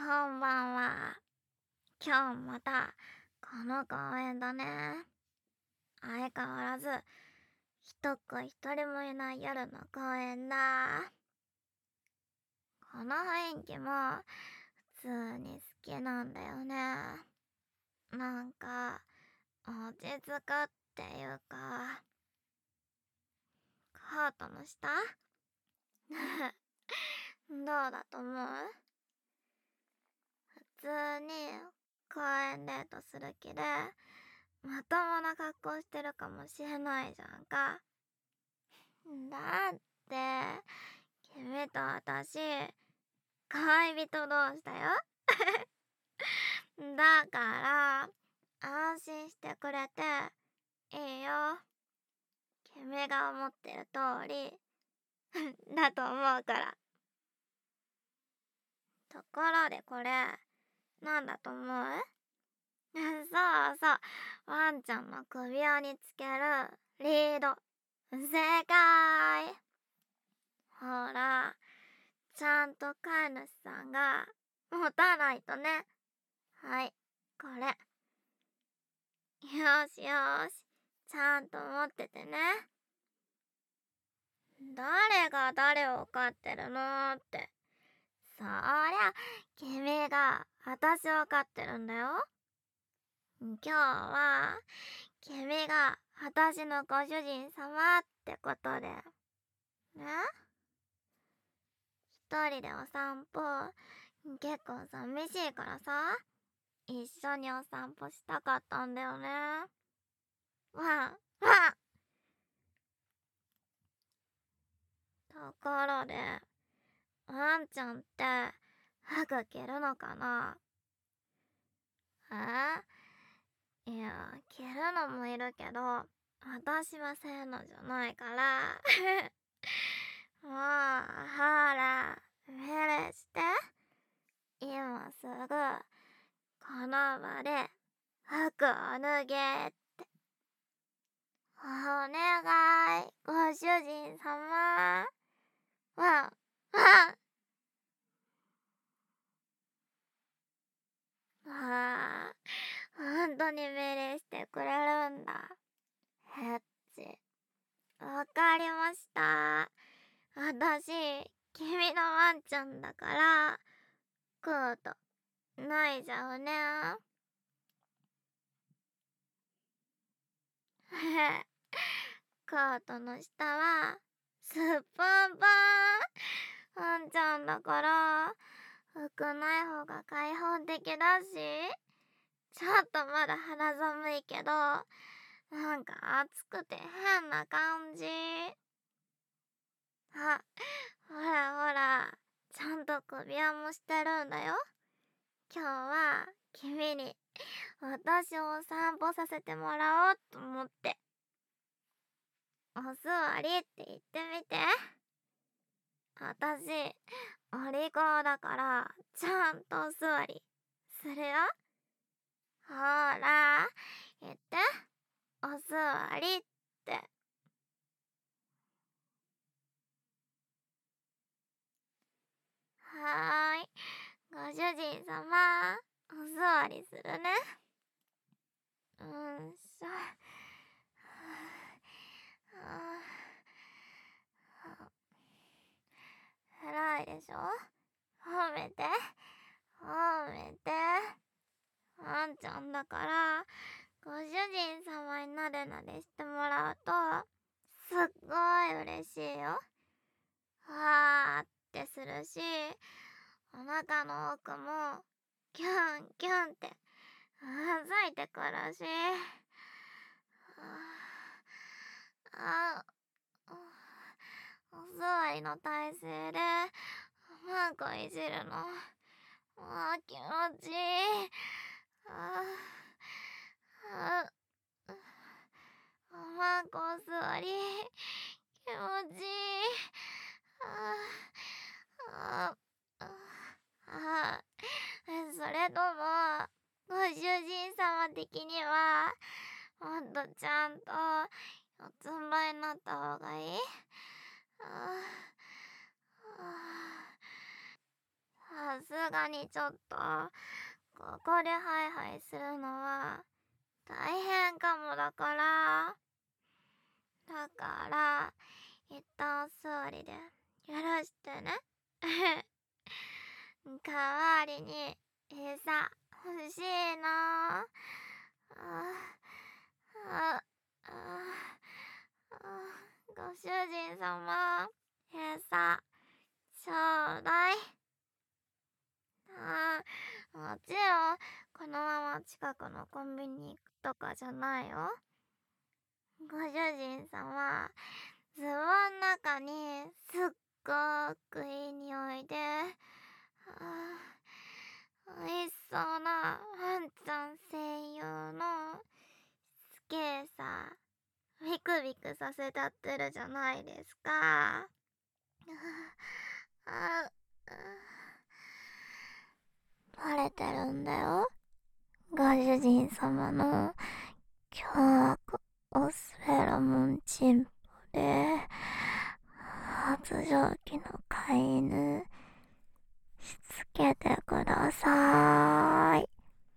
んばんは。今日またこの公園だね。相変わらず人っ子一人もいない夜の公園だ。この雰囲気も普通に好きなんだよね。なんか落ち着くっていうか、カートの下どうだと思う？普通に公園デートする気でまともな格好してるかもしれないじゃんか。だって君と私恋人同士だよ。だから安心してくれていいよ。君が思ってる通りだと思うから。ところでこれなんだと思う？そうそう、ワンちゃんの首輪につけるリード。正解。ほら、ちゃんと飼い主さんが持たないとね。はい、これ。よしよし、ちゃんと持っててね。誰が誰を飼ってるのって。そりゃ、君が私を飼ってるんだよ。今日は、君が私のご主人様ってことで。ね？一人でお散歩、結構寂しいからさ、一緒にお散歩したかったんだよね。わん、わん。ところで、ワンちゃんって服着るのかな？いや、着るのもいるけど、私はそういうのじゃないから。もう、ほら、命令して。今すぐ、この場で、服を脱げって。お願い、ご主人様。わん、わん。本当に命令してくれるんだ。へっち。わかりました。私、君のワンちゃんだから、コート、脱いじゃうね。コートの下は、すっぽんぽん。ワンちゃんだから、服ない方が開放的だし、ちょっとまだ肌寒いけど、なんか暑くて変な感じ。あ、ほらほら、ちゃんと首輪もしてるんだよ。今日は君に私をお散歩させてもらおうと思って。お座りって言ってみて。私、お利口だから、ちゃんとお座りするよ。ほら、言って。お座りって。はーい。ご主人様、お座りするね。しょ。偉いでしょ？褒めて。褒めて。ワンちゃんだから、ご主人様になでなでしてもらうと、すっごい嬉しいよ。わーってするし、お腹の奥も、キュンキュンって、うずいてくるし。あ、お座りの体勢で、マンコいじるの。気持ちいい。おまんこお座り、気持ちいい。それとも、ご主人様的には、もっとちゃんと四つん這いになった方がいい？ すがにちょっとここでハイハイするのは大変かもだから、一旦座りで許してね。代わりに餌欲しいな。あご主人様、餌ちょうだい。もちろんこのまま近くのコンビニ行くとかじゃないよ。ご主人様、ズボン中にすっごくいい匂いで、美味しそうなワンちゃん専用のスケーサービクビクさせたってるじゃないですか。バレてるんだよ、ご主人様の凶悪オスフェロモンチンポで発情期の飼い犬しつけてくださーい。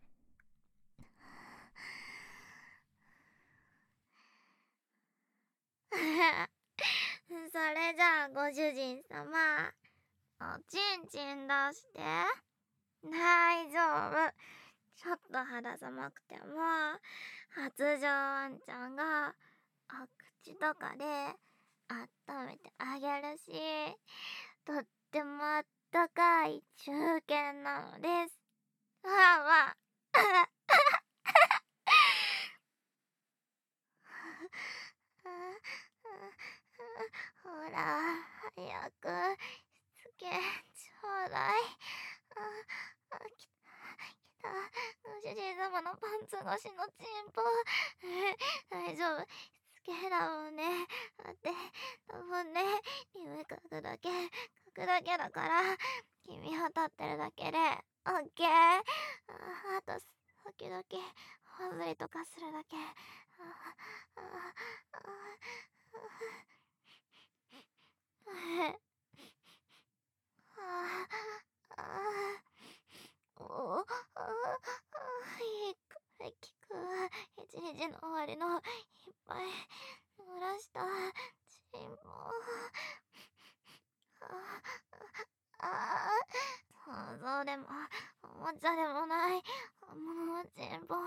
それじゃあご主人様、おちんちん出して。大丈夫。ちょっと肌寒くても発情ワンちゃんがお口とかで温めてあげるし、とってもあったかい中堅なのです。わわほら早くしつけちょうだい。来た。ご主人様のパンツ越しのチンポ。大丈夫、しつけだもんね。待って、多分ね、匂い嗅ぐだけだから、君は立ってるだけでオッケー。あと時々ほずりとかするだけ。いいく一日の終わりのいっぱい濡らしたチンポ。想像でもおもちゃでもない本物のチンポ。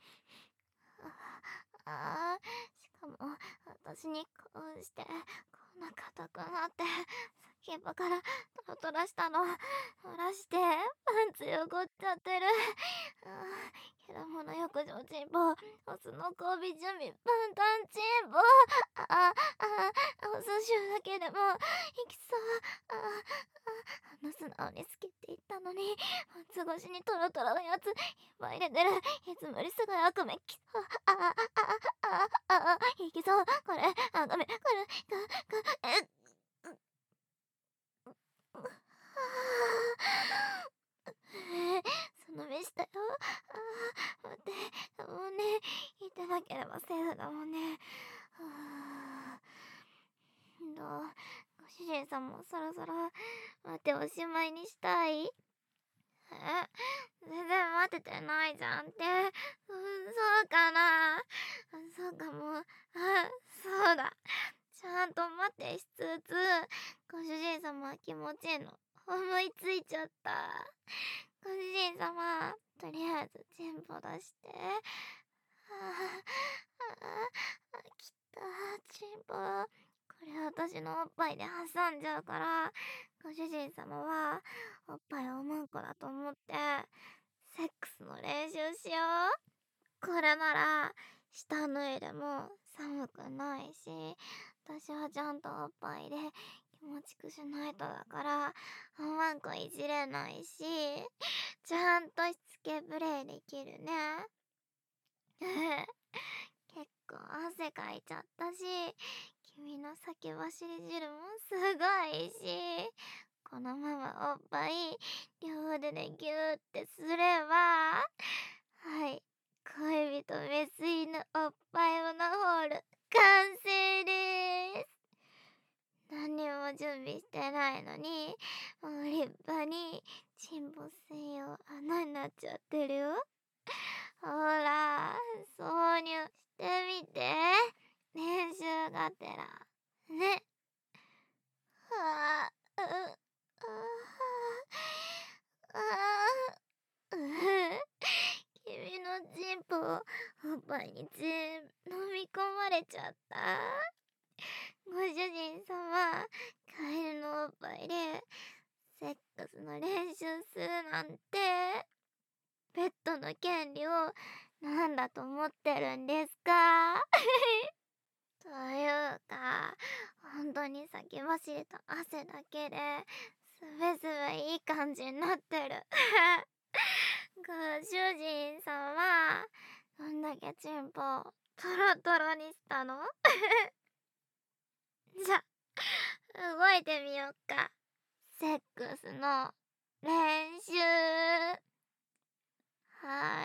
しかも私にこうしてこんな硬くなって先っぽからトロトロしたの漏らしてパンツ汚っちゃってる。けどもの浴場チンポ、オスの交尾準備パンタンチンポ。オス臭だけでもいきそう。素直に好きって言ったのにパンツ越しにトロトロのやついっぱい出てる。いつもよりすごい悪夢きそう。いきそう。これごめん、これその目したよ。待って、もうね、言ってなければセーフだもんね。ご主人さんもそろそろ待っておしまいにしたい？全然待ててないじゃんって。そうかな。そうかも。そうだ。ちゃんと待ってしつつ、ご主人様は気持ちいいの思いついちゃった。ご主人様、とりあえずチンポ出して。きた、チンポ。これ私のおっぱいで挟んじゃうから、ご主人様はおっぱいをうんこだと思ってセックスの練習しよう。これなら下脱いでも寒くないし、私はちゃんとおっぱいで気持ちくしないとだからおまんこいじれないし、ちゃんとしつけプレイできるね。結構汗かいちゃったし、君の先走り汁もすごいし、このままおっぱい両腕でギューってすれば、はい、恋人メス犬おっぱいオナホール完成です。何も準備してないのにもう立派にチンポ専用穴になっちゃってるよ。ほら、挿入してみて。練習がてら。ね。はあ、君のチンポをおっぱいに全部飲み込まれちゃった。ご主人様、カエルのおっぱいでセックスの練習するなんて、ペットの権利をなんだと思ってるんですか？というか、本当に先走りと汗だけですべすべいい感じになってる。ご主人様、どんだけチンポトロトロにしたの？じゃ、動いてみよっか。セックスの練習。はい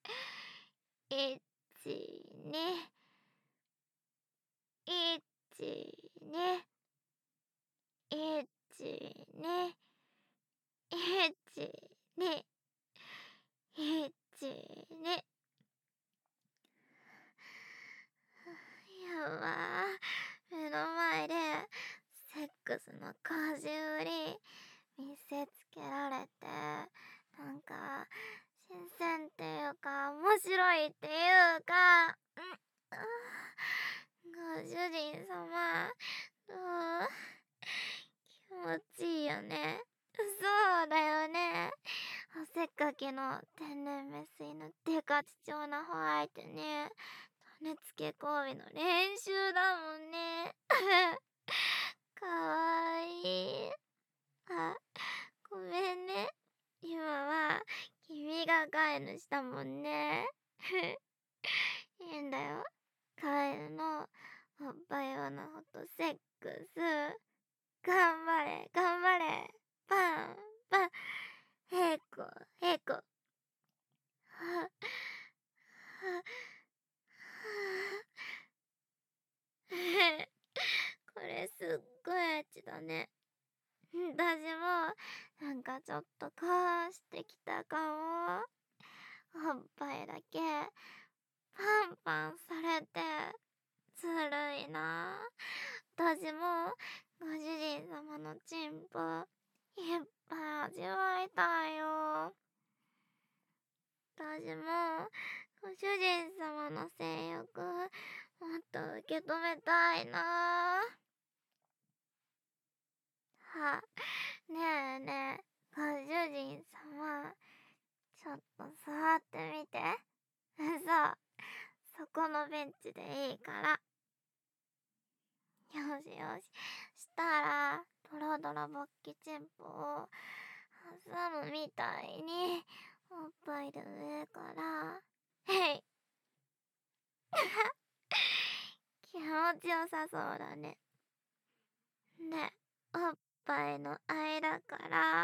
。1、2、1、2、1、2、1、2、1、2。やばー。目の前でセックスの講習売り見せつけられて、なんか新鮮っていうか面白いっていうか、ご主人様、どう？気持ちいいよね。そうだよね。せっかきの天然メス犬デカ貴重なホワイトに種付け交尾の練習だもんね。かわいい。あ、ごめんね。今は君が飼い主だもんね。いいんだよ。カエルのおっぱい用のホットセックス。頑張れ、頑張れ。パン、パン。へこ、へこ。は、は、これすっごいエッチだね。私もなんかちょっとこうしてきたかも。おっぱいだけパンパンされてずるいな。私もご主人様のチンポいっぱい味わいたいよ。私もご主人様の性欲もっと受け止めたいな。は、ねえねえ、ご主人様、ちょっと座ってみて。そこのベンチでいいから。よしよし。したら、ドロドロ勃起チンポを挟むみたいに、おっぱいで上から、へい。気持ちよさそうだね。で、おっぱいの間から、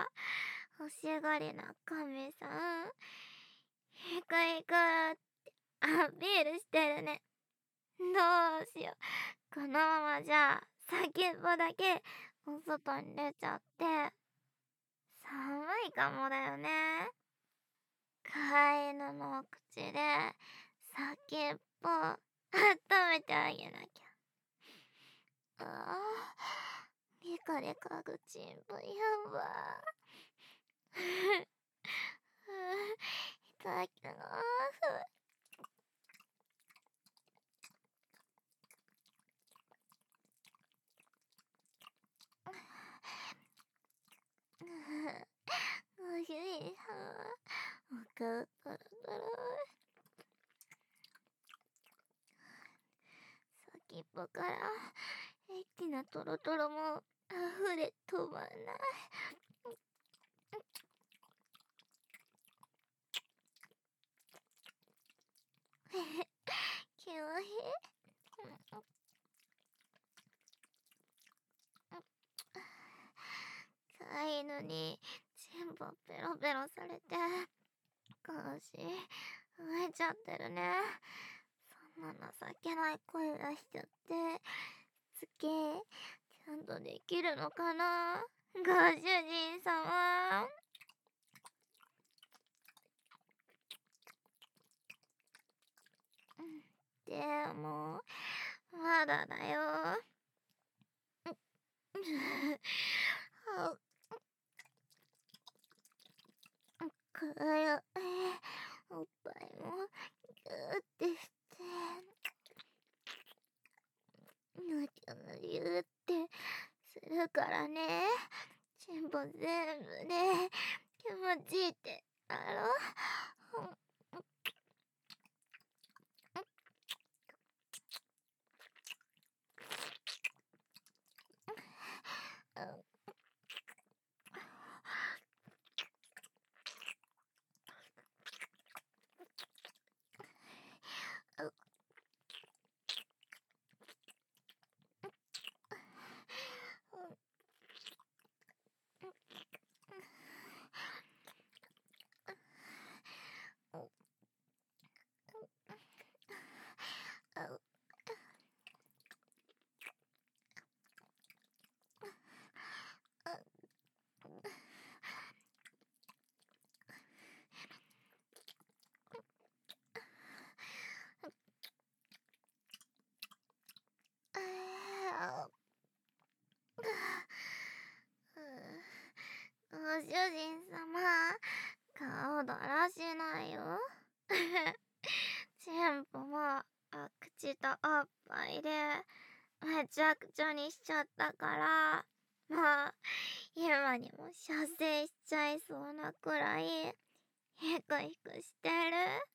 欲しがりな神さん、行く行くってアピールしてるね。どうしよう。このままじゃ、先っぽだけお外に出ちゃって、寒いかもだよね。飼い犬のお口で、先っぽ、温めてあげなきゃ。ああ、リカリカグチンポやば。いただきます。ご主人様、お顔トロトロ。先っぽからエッチなトロトロも溢れ止まんない。気持ちいい。飼い犬に全部ペロペロされて腰浮いちゃってるね。そんな情けない声出しちゃってつけちゃんとできるのかな、ご主人様。 くるおっぱいもギューってしてぬきゅぬりゅってするからね。チンポ全部で気持ちいいってだろ。ご主人様、顔だらしないよ。チンポも口とおっぱいでめちゃくちゃにしちゃったから、もう今にも射精しちゃいそうなくらいヒクヒクしてる。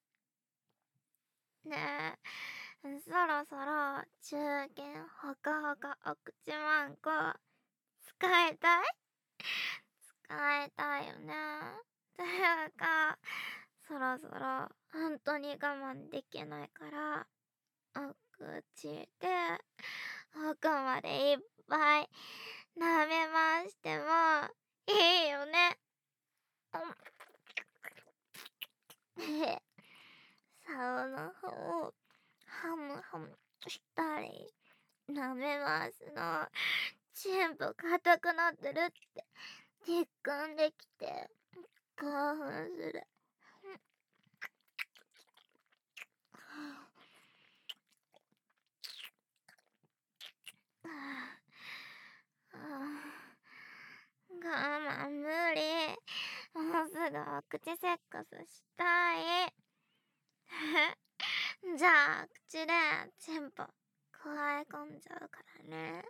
ねえ、そろそろ中堅ほかほかお口マンコ使いたい？使いたいよね。ていうか、そろそろ本当に我慢できないから、お口で奥までいっぱい舐め回してもいいよね。竿の方をハムハムしたり舐め回すのチンポ硬くなってるって実感できて興奮する。我慢無理。もうすぐお口セックスしたい。じゃあ口でチンポくわえ込んじゃうからね。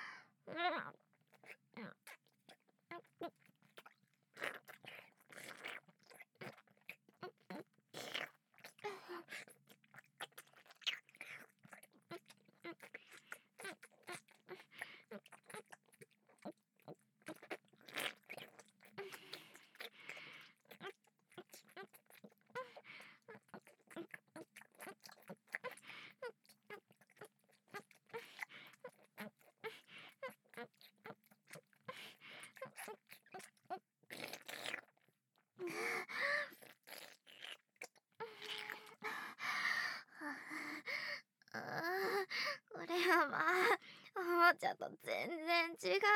これはまあおもちゃと全然違う。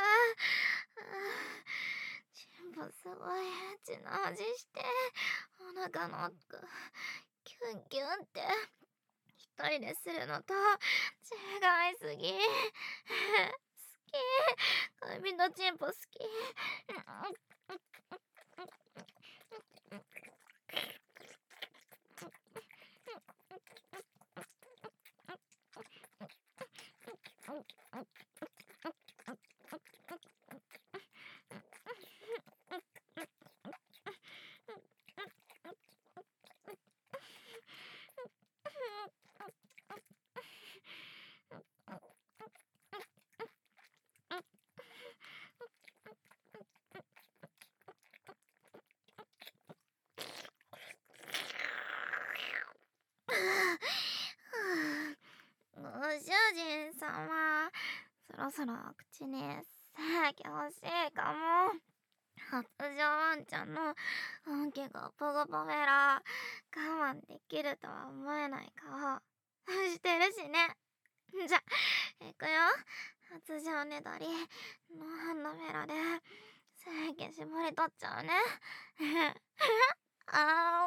チンポすごいエッチな味してお腹の奥キュンキュンって一人でするのと違いすぎ。好き。恋人チンポ好き。ご主人様、そろそろお口に精液欲しいかも。発情ワンちゃんの本気がポゴポフェラ我慢できるとは思えない顔してるしね。じゃ、いくよ。発情ねだりノーハンドフェラで精液絞り取っちゃうね。あ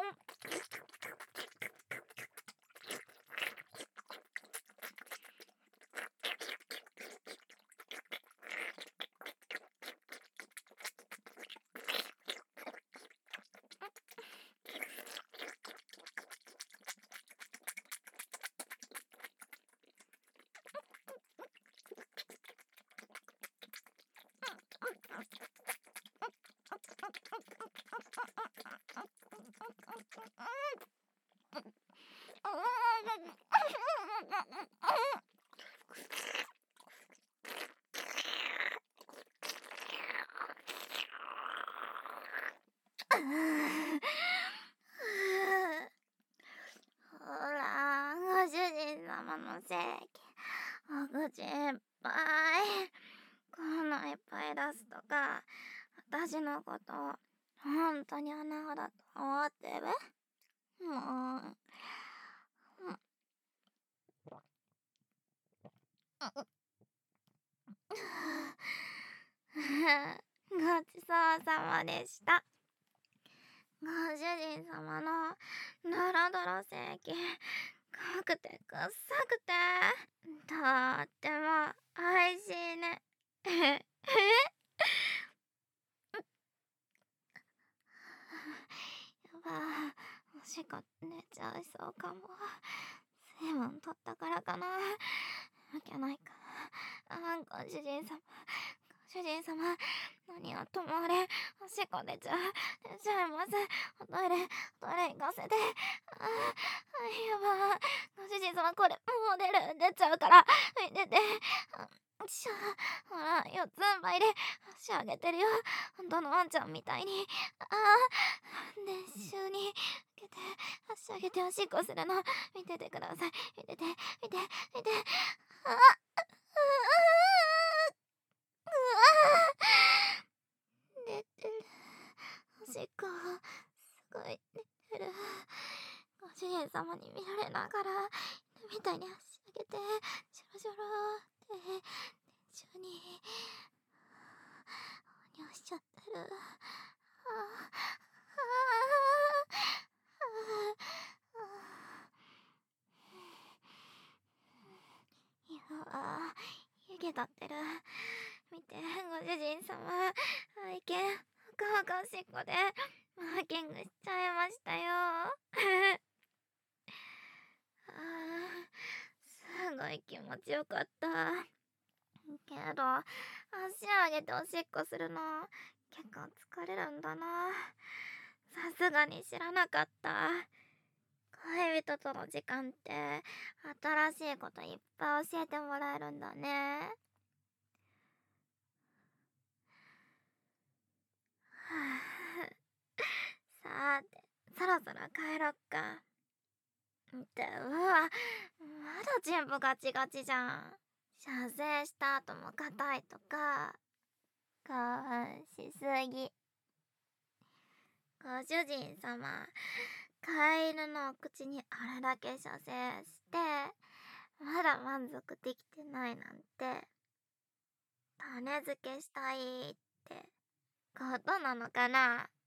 ほら、ご主人様の席、お口いっぱい。こんないっぱい出すとか、私のこと、本当に穴子だと思ってる？もう。ごちそうさまでした。ご主人様のドロドロセーキ、濃くてくっさくて、とってもおいしいね。やば、おしっこ出ちゃいそうかも。水分取ったからかな。わけないか。ご主人様、ご主人様、何はともあれ、おしっこ出ちゃいます。おトイレ行かせて。やば。ご主人様、これ、もう出ちゃうから。出て。ほら、四つん這いで足上げてるよ。本当のワンちゃんみたいに。練習に受けて、足上げておしっこするの。見ててください。見て。うわ出てる。おしっこ、すごい出てる。ご主人様に見られながら、犬みたいに足上げて、ジョロジョロって、練習に、尿しちゃってる。いや湯気立ってる。見て、ご主人様、愛犬、ほかほかおしっこで、マーキングしちゃいましたよ。すごい気持ちよかった。けど、足上げておしっこするの、結構疲れるんだな。さすがに知らなかった。恋人との時間って、新しいこといっぱい教えてもらえるんだね。さて、そろそろ帰ろっか。ってうわ、まだ全部ガチガチじゃん。射精した後も硬いとか、興奮しすぎ。ご主人様、飼い犬のお口にあれだけ射精して、まだ満足できてないなんて、種付けしたいってことなのかな。